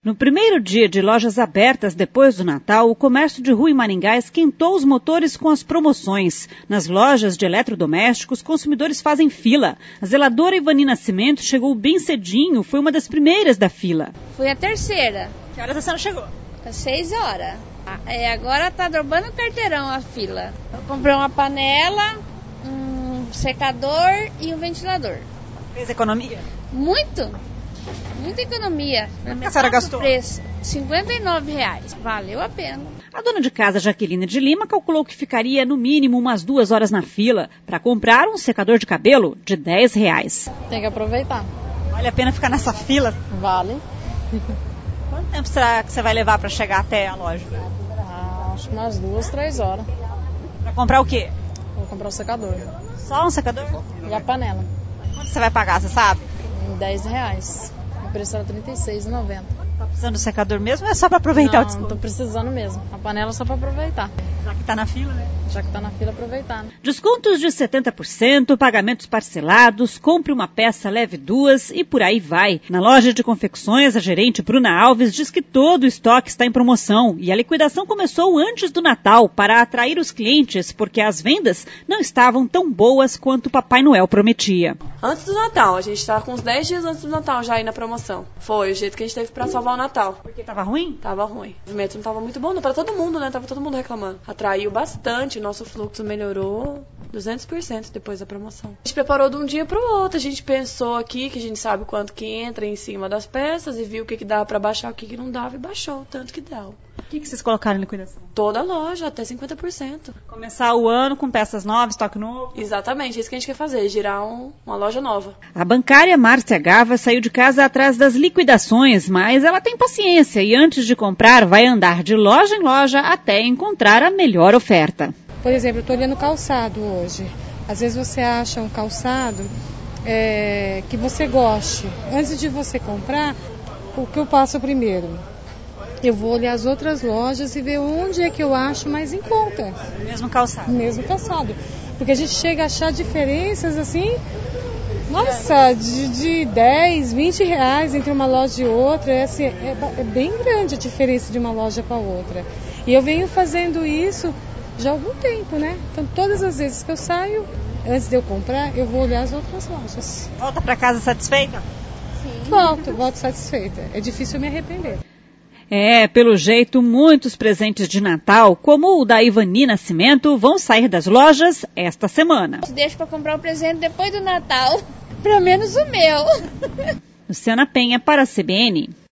No primeiro dia de lojas abertas depois do Natal, o comércio de rua em Maringá esquentou os motores com as promoções. Nas lojas de eletrodomésticos, consumidores fazem fila. A zeladora Ivani Nascimento chegou bem cedinho, foi uma das primeiras da fila. Fui a terceira. Que horas a senhora chegou? Às 6 horas. Agora tá dobrando o carteirão a fila. Eu comprei uma panela, um secador e um ventilador. Fez economia? Muita economia. Quanto a senhora gastou? Preço, R$59. Valeu a pena. A dona de casa, Jaqueline de Lima, calculou que ficaria no mínimo umas 2 horas na fila para comprar um secador de cabelo de R$10. Tem que aproveitar. Vale a pena ficar nessa fila? Vale. Quanto tempo será que você vai levar para chegar até a loja? Acho que umas 2, 3 horas. Para comprar o quê? Vou comprar o secador. Só um secador? E a panela. Quanto você vai pagar, você sabe? R$10. O preço era R$36,90. Tá precisando do secador mesmo ou é só para aproveitar o desconto? Não, tô precisando mesmo. A panela é só para aproveitar. Já que tá na fila, né? Já que tá na fila, aproveitar. Né? Descontos de 70%, pagamentos parcelados, compre uma peça, leve 2 e por aí vai. Na loja de confecções, a gerente Bruna Alves diz que todo o estoque está em promoção e a liquidação começou antes do Natal para atrair os clientes, porque as vendas não estavam tão boas quanto o Papai Noel prometia. Antes do Natal, a gente estava com uns 10 dias antes do Natal já aí na promoção. Foi o jeito que a gente teve para salvar o Natal. Porque tava ruim? Tava ruim. O movimento não tava muito bom, não, para todo mundo, né? Tava todo mundo reclamando. Atraiu bastante, nosso fluxo melhorou 200% depois da promoção. A gente preparou de um dia para o outro, a gente pensou aqui que a gente sabe quanto que entra em cima das peças e viu o que dava para baixar, o que não dava e baixou o tanto que dava. O que vocês colocaram em liquidação? Toda a loja, até 50%. Começar o ano com peças novas, estoque novo? Exatamente, é isso que a gente quer fazer, girar uma loja nova. A bancária Márcia Gava saiu de casa atrás das liquidações, mas ela tem paciência e antes de comprar vai andar de loja em loja até encontrar a melhor oferta. Por exemplo, eu estou olhando calçado hoje. Às vezes você acha um calçado que você goste. Antes de você comprar, o que eu faço primeiro? Eu vou olhar as outras lojas e ver onde é que eu acho mais em conta. Mesmo calçado? Mesmo calçado. Porque a gente chega a achar diferenças assim, nossa, de 10, 20 reais entre uma loja e outra. É bem grande a diferença de uma loja para outra. E eu venho fazendo isso já há algum tempo, né? Então todas as vezes que eu saio, antes de eu comprar, eu vou olhar as outras lojas. Volta para casa satisfeita? Sim. Volto satisfeita. É difícil me arrepender. Pelo jeito, muitos presentes de Natal, como o da Ivani Nascimento, vão sair das lojas esta semana. Deixo para comprar o presente depois do Natal, pelo menos o meu. Luciana Penha para a CBN.